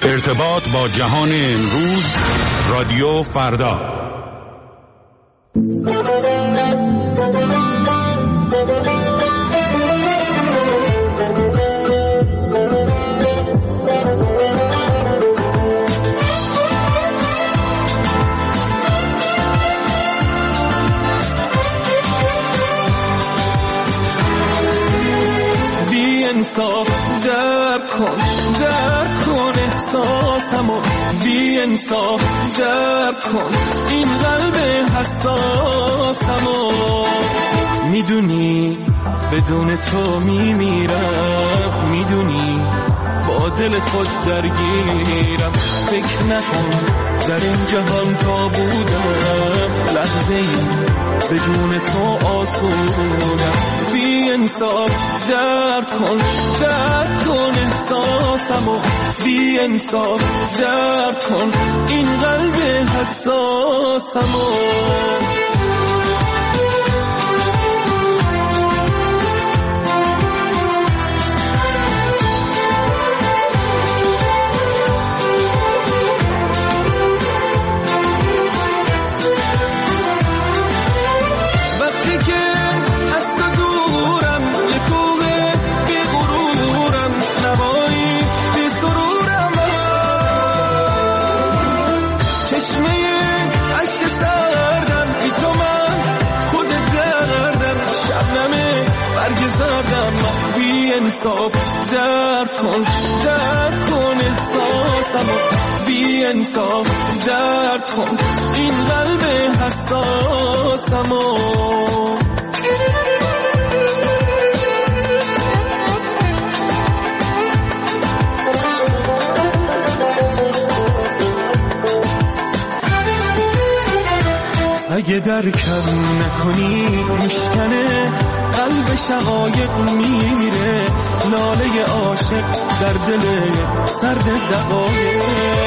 ارتباط با جهان امروز، رادیو فردا. انصاف درک کن احساسمو، بی انصاف درک کن این قلب حساسمو. میدونی بدون تو میمیرم، میدونی با دل خود درگیرم. فکر نکن در این جهان تا بودم لحظه ای بدون تو آسونم. بی انصاف درک کن احساسمو، بی انصاف درک کن این قلب حساسمو. انصاف درک کن احساسمو، بی انصاف درک کن این قلب حساسمو. اگه درکم نکنی میشکنه قلب شقایق، میمیره لاله عاشق در دل سرد دقایق.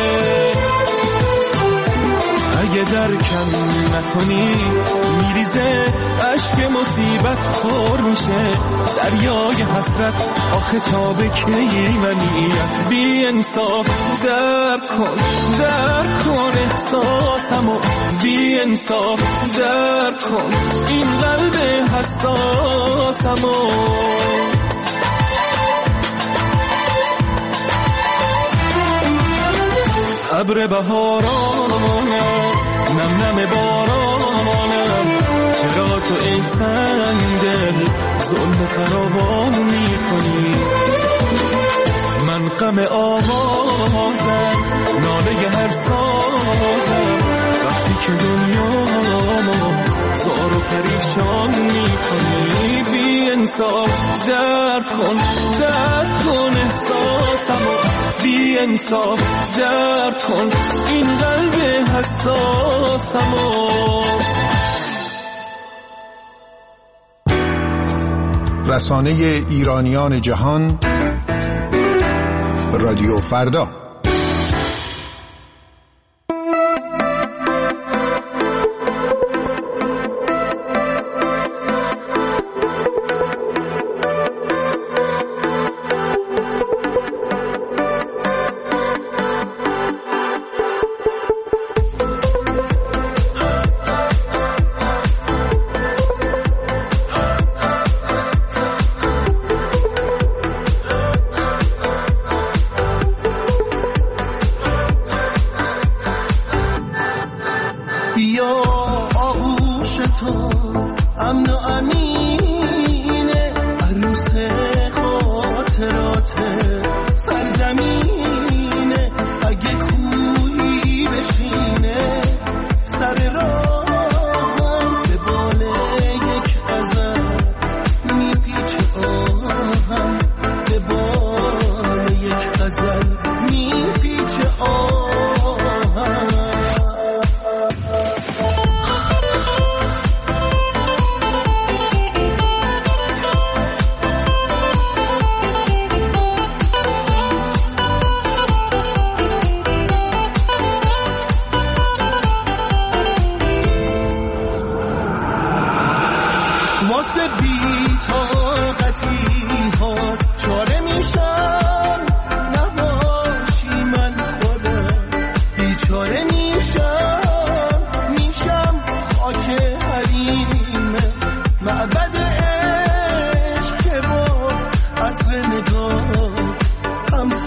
اگه درکم نکنی میریزه اشک مصیبت پر میشه دریای حسرت، آخه تا به کی منیت. بی انصاف درک کن احساسمو، بی انصاف درک کن این قلب حساسمو. ابر بهارانم، نم نم بارانم، چرا تو ای سنگدل ظلم فراوان میکنی؟ من غم آوازم، ناله هر سازم، وقتی که دنیامو زار و پریشان میکنی. بی انصاف درک کن احساسمو، بی انصاف درک کن این قلب حساسمو. رسانه ایرانیان جهان، رادیو فردا.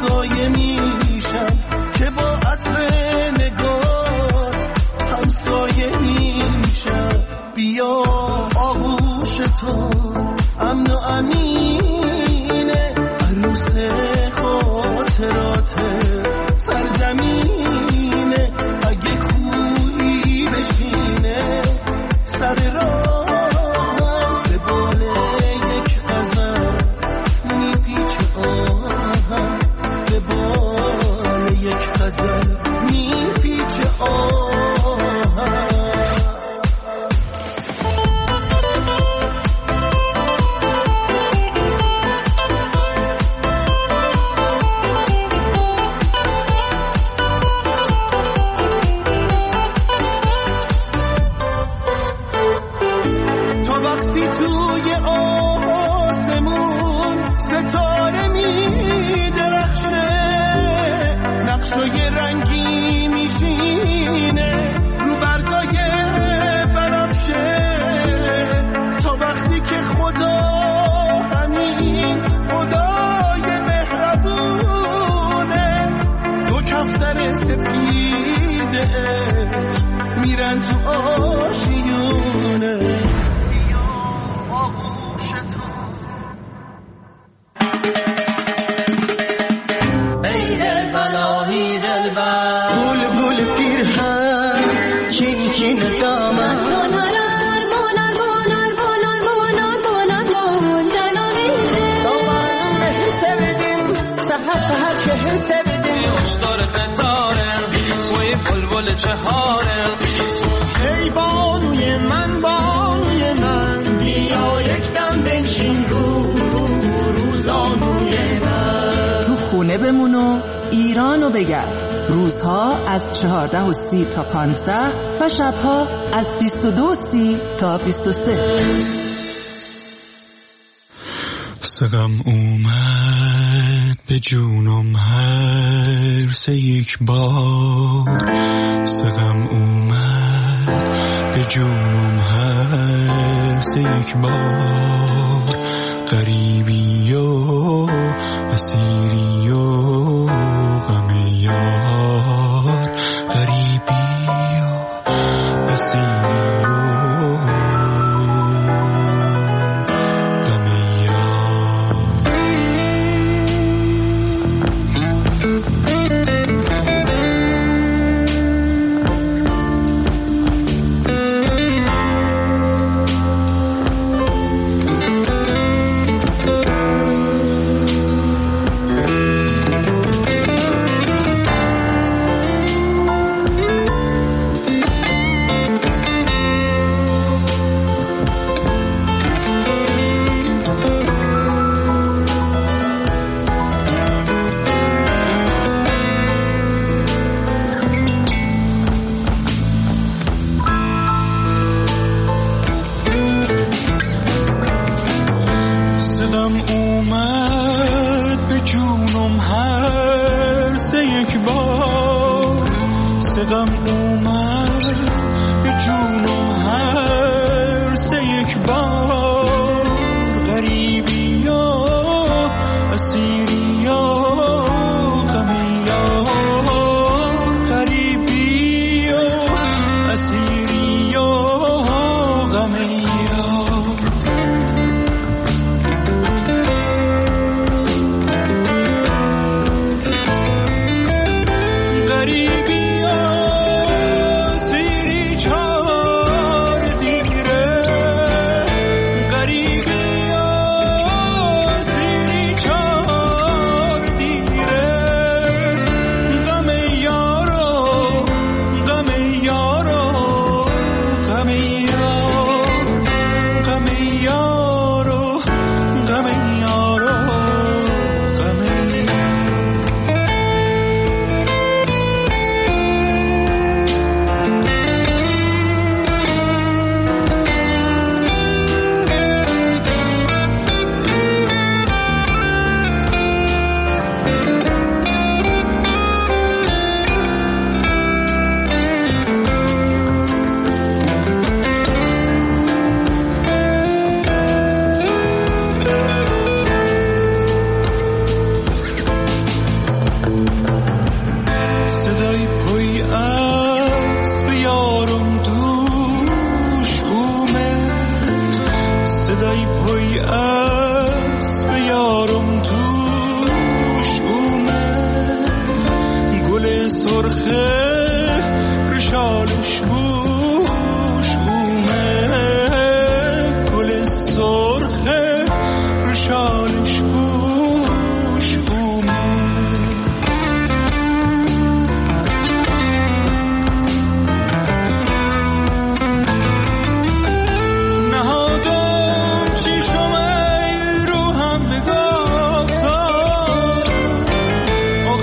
همسایه میشم که با عطر نگات همسایه میشم. بیا آغوش تو امن و امینه، عروس خاطرات سرزمینه. اگه کوهی بشینه سر راه، به بال یک غزل میپیچه آهم، به بال یک غزل میپیچه آهم. نقشای رنگی میشینه رو برگای بنفشه، تا وقتی که خدا همین خدای مهربونه. دو کفتر سپیده میرن تو آشیونه. بیا آغوش تو ای بانوی من بانوی من، بیا یک دم بنشین روزانوی من. تو خونه بمون و ایرانو بگرد. روزها از 14:30 تا 15 و شبها از 22:30 تا 23. سقم اومد به جونم هر سه یک بار، سقم اومد به جونم هر سه یک بار. غریبی و اسیری و غم یار، غریبی و اسیری و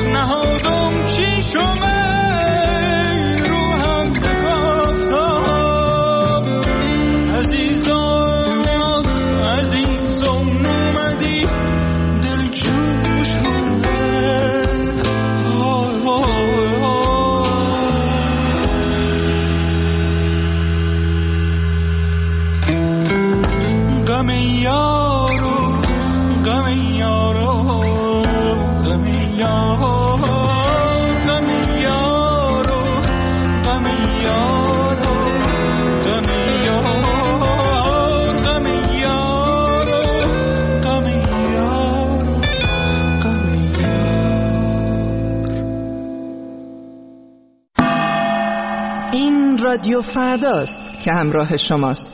نهادم چشم رو هم بگفتم عزیزم اومدی دل جوشونه غم یارو غم یارو غم یارو غم یارو غم یارو غم یارو غم یارو غم یارو غم یارو. این رادیو فرداست که همراه شماست.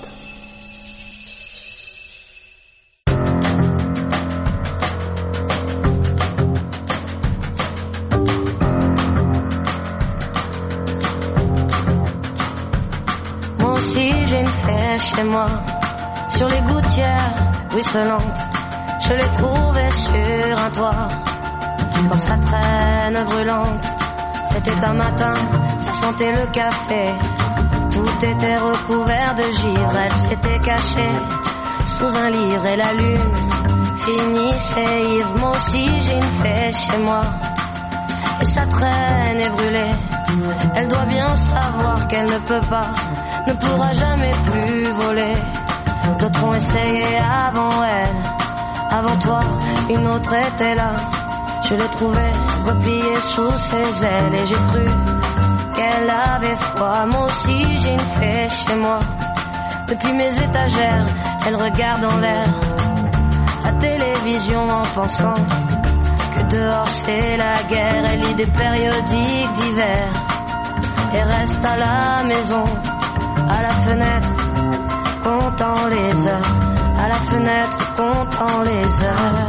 Chez moi, sur les gouttières ruisselantes, je l'ai trouvé sur un toit, dans sa traîne brûlante. C'était un matin, ça sentait le café, tout était recouvert de givre. Elle s'était cachée sous un livre et la lune finissait ivre. Moi aussi j'ai une fée chez moi, et sa traîne est brûlée. Elle doit bien savoir qu'elle ne peut pas, ne pourra jamais plus voler. D'autres ont essayé avant elle, avant toi, une autre était là. Je l'ai trouvée repliée sous ses ailes et j'ai cru qu'elle avait froid. Moi aussi j'ai une fée chez moi, depuis mes étagères, elle regarde en l'air la télévision en pensant que dehors c'est la guerre. Elle lit des périodiques d'hiver et reste à la maison, à la fenêtre, comptant les heures, à la fenêtre, comptant les heures.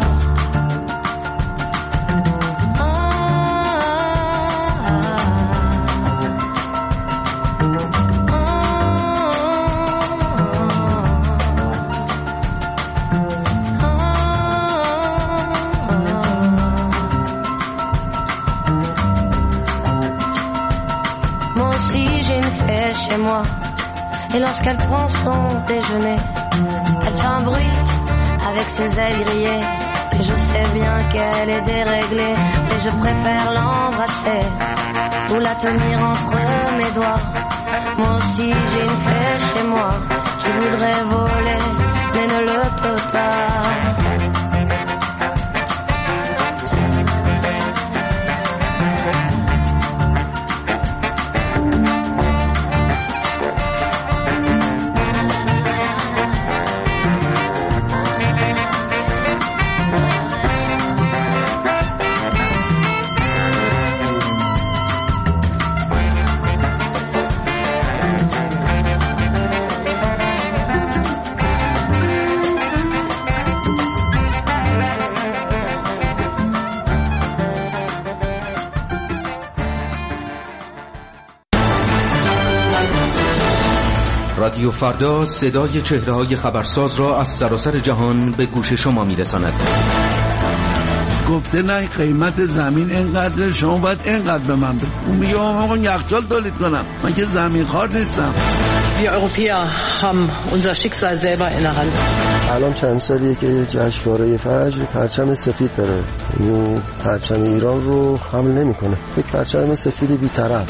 Moi aussi j'ai une fée chez moi, et lorsqu'elle prend son déjeuner, elle fait un bruit avec ses ailes grillées. Et je sais bien qu'elle est déréglée, mais je préfère l'embrasser ou la tenir entre mes doigts. Moi aussi j'ai une fée chez moi qui voudrait voler, mais ne le peut pas. رادیو فردا صدای چهره‌های خبرساز را از سراسر جهان به گوش شما می‌رساند. گفته نه قیمت زمین اینقدر، شما باید اینقدر به من بده. اون میگه من یخچال تولید کنم، من که زمین خوار نیستم. Wir Europäer haben unser Schicksal selber in der Hand. الان چند سالیه که جشنواره فجر پرچم سفید داره، این پرچم ایران رو حمل نمی‌کنه، یک پرچم سفید بی‌طرف.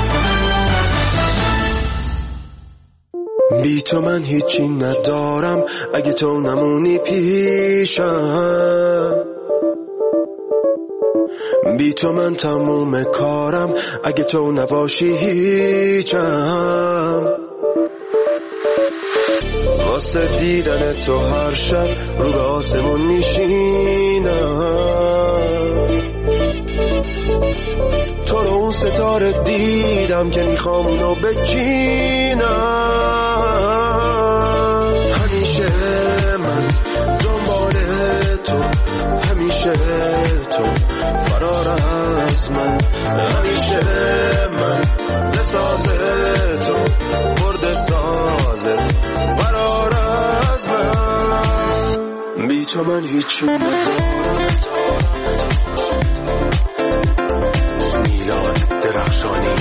بی تو من هیچی ندارم، اگه تو نمونی پیشم. بی تو من تموم کارم، اگه تو نباشی هیچم. واسه دیدن تو هر شب رو به آسمون میشینم. تو رو اون ستاره دیدم که میخوام اونو بچینم. همیشه من دنبال تو، همیشه تو فرار از من. همیشه من لساز تو، برد سازت فرار از من. بی تو من هیچی ندارم. کاشانی.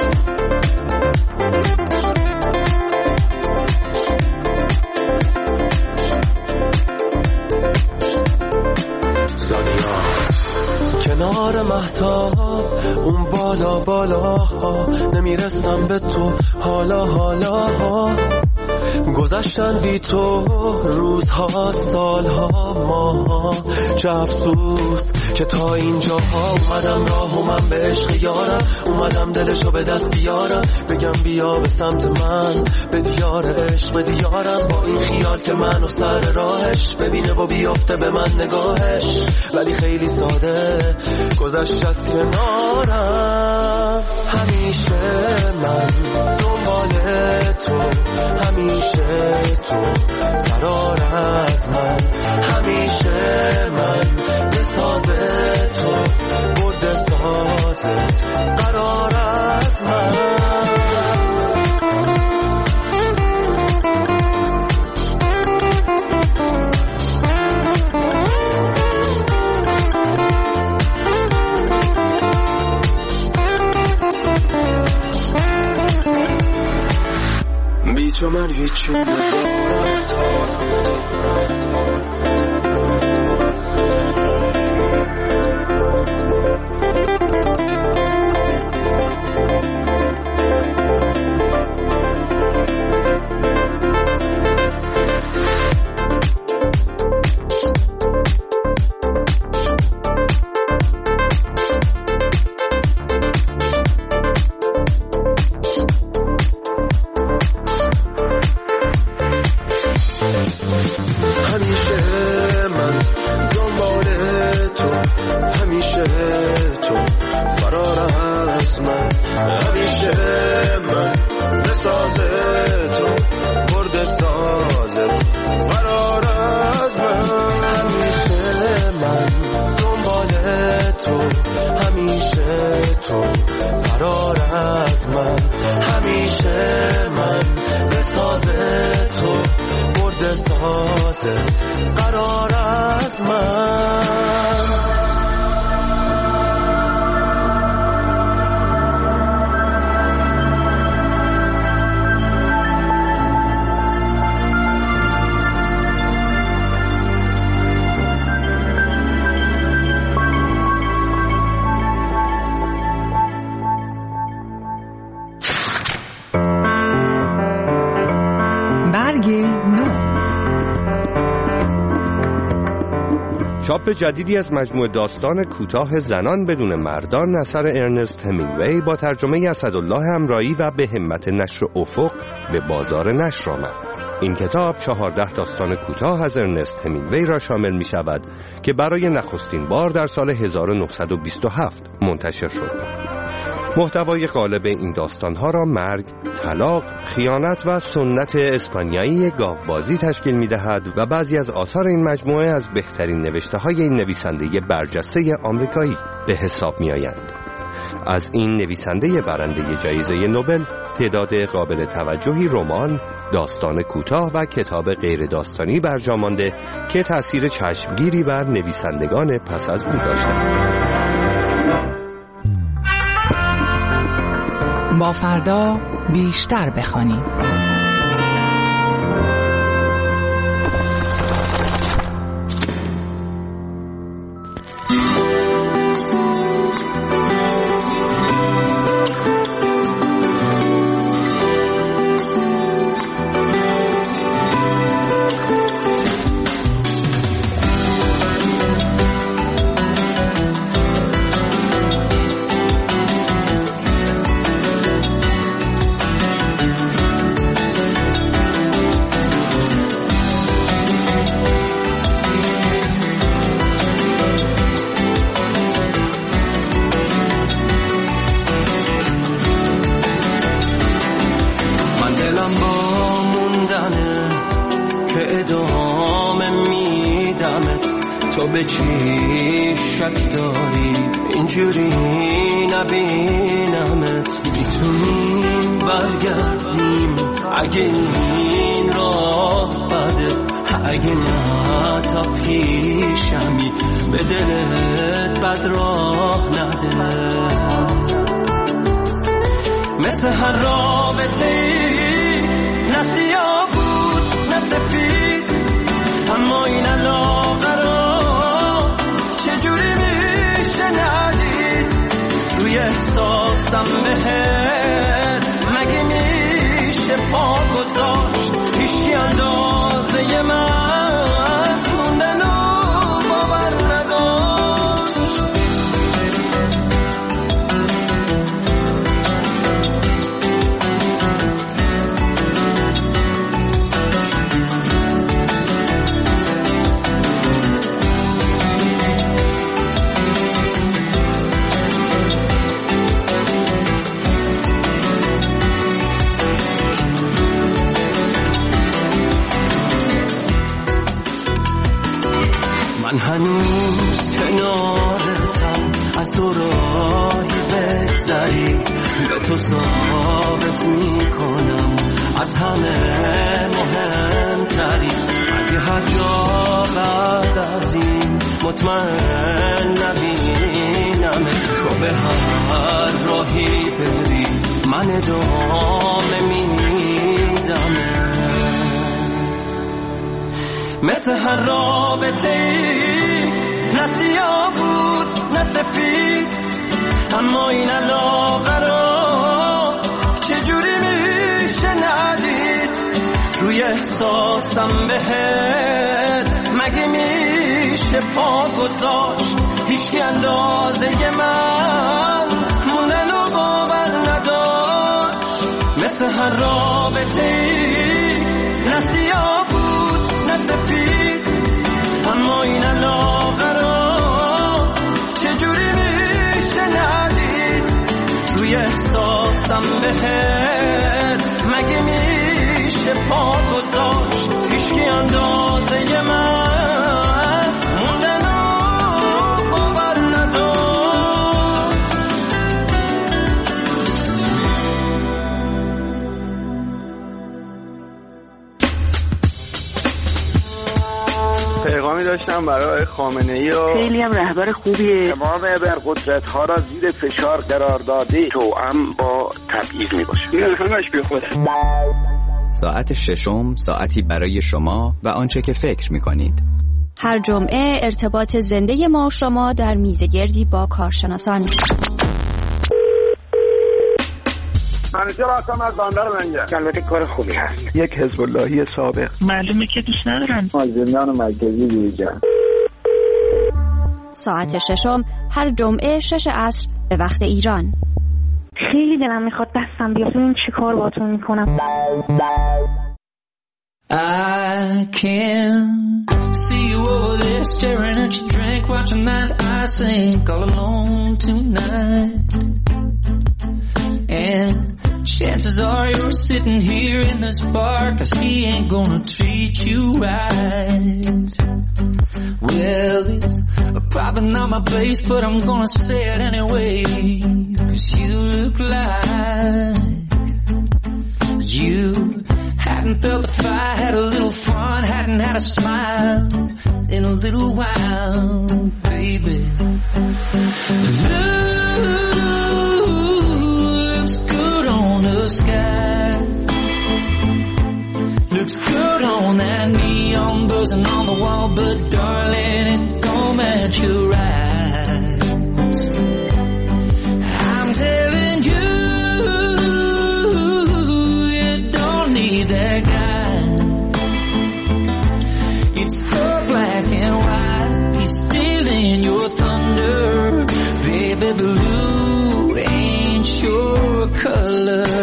کنار مهتاب اون بالا بالاها نمیرسم به تو حالا گذشتن بی تو روزها سالها ماها. چه افسوس که تا اینجا اومدم راه و من به عشق یارم اومدم دلشو به دست بیارم بگم بیا به سمت من به دیار عشق به دیارم با این خیال که منو سر راهش ببینه و بیافته به من نگاهش ولی خیلی ساده گذشت از کنارم. همیشه من دنبال تو همیشه تو فرار از من همیشه من به ساز تو برد سازت قرار از من. بی تو من هیچی ندارم. چاپ جدیدی از مجموعه داستان کوتاه زنان بدون مردان اثر ارنست همینگوی با ترجمه اسدالله امرایی و به همت نشر افق به بازار نشر آمد. این کتاب 14 داستان کوتاه از ارنست همینگوی را شامل می شود که برای نخستین بار در سال 1927 منتشر شد. محتوای غالب این داستانها را مرگ، طلاق، خیانت و سنت اسپانیایی گاوبازی تشکیل می‌دهد و بعضی از آثار این مجموعه از بهترین نوشته‌های این نویسنده برجسته آمریکایی به حساب می‌آیند. از این نویسنده برنده جایزه نوبل تعداد قابل توجهی رمان، داستان کوتاه و کتاب غیر داستانی برجا مانده که تأثیر چشمگیری بر نویسندگان پس از او داشتند. با فردا بیشتر بخوانیم. تو به چی شک داری اینجوری نبینمت میتونیم برگردیم اگه این راه بده اگه نه تا پیشمی به دلت بد راه نده مثل هر رابطه‌ای نه سیاه بود نه سفید، اما این علاقه رو چجوری میشه ندید؟ روی احساسم بهت مگه میشه پا گذاشت؟ هیچی اندازه من موندن و باور نداشت. من هنوز کنارتم، از تو راهی بگذری به تو ثابت میکنم از همه مهمتری. اگه هر جا بعد از این مطمئن نبینم تو به هر راهی بری من ادامه میدم. مثل هر رابطه‌ای نه سیاه بود نه سفید، اما این علاقه رو چجوری میشه ندید؟ روی احساسم بهت مگه میشه پا گذاشت؟ هیچی اندازه من موندن و باور نداشت. مثل هر رابطه‌ای نه سیاه سفید، اما این علاقه رو چجوری میشه ندید؟ روی احساسم بهت مگه میشه پا گذاشت؟ هیچکی اندازه من موندن و باور نداشت. پیغامی داشتم برای خامنه‌ای و خیلی هم رهبر خوبیه. تمام ابرقدرت‌ها را زیر فشار قرار داده، توأم با تبعیض میباشه. این همش بی خوده. ساعت ششم ساعتی برای شما و آنچه که فکر میکنید. هر جمعه ارتباط زنده ما و شما در میزگردی با کارشناسان. منیجر آسام از باندر منگه. البته کار خوبی هست. یک حزب اللهی سابق. معلومه که دوست ندارن. زندان مرکزی دیجا. ساعت ششم هر جمعه 6 عصر به وقت ایران. خیلی دلم میخواد دستم بیاد این چی کار باتون میکنم. I can see you over there staring at your drink, watching that I sink all alone tonight. And chances are you're sitting here in this bar 'cause he ain't gonna treat you right. Well, it's probably not my place, but I'm gonna say it anyway, 'cause you look like you hadn't felt the fire, had a little fun, hadn't had a smile in a little while, baby. Looks good on the sky, looks good on that neon buzzing on the wall, but darling, it don't match your eyes. I'm telling you, you don't need that guy. It's so black and white, he's stealing your thunder, baby. Blue ain't your color.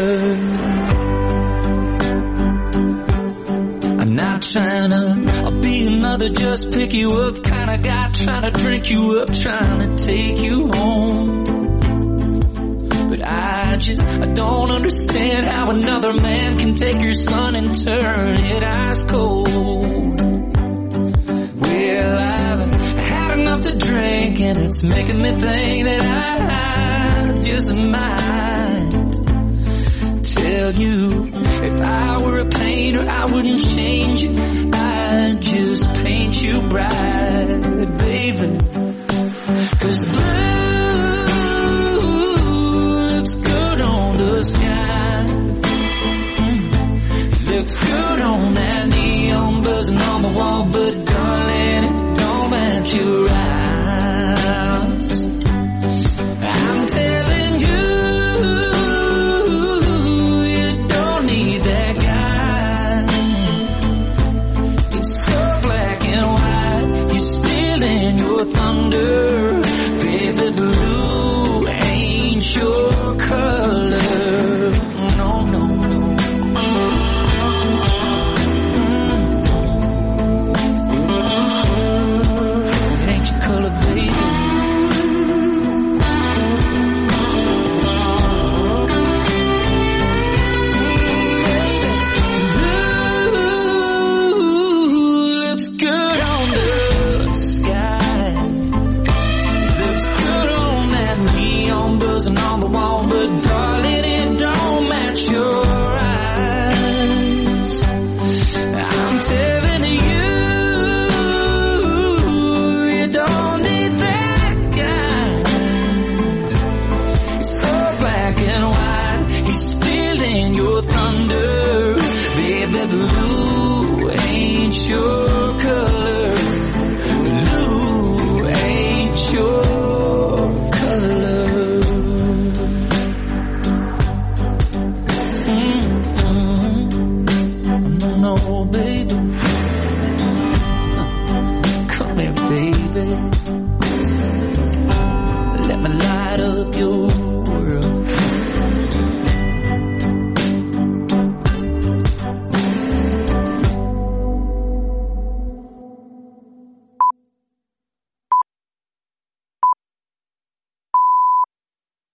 I'm not trying to be another just pick you up kind of guy, trying to drink you up, trying to take you home. But I don't understand how another man can take your son and turn it ice cold. Well, I've had enough to drink and it's making me think that I just might tell you, if I were a painter I wouldn't change it, I'd just paint you bright, baby. 'Cause blue looks good on the sky, dozen on the wall, but darling, it don't match your eyes. I'm telling you, you don't need that guy. It's so black and white, he's spilling your thunder. Baby, blue ain't your color. Blue ain't your color. No, baby. Come here, baby. Let me light up your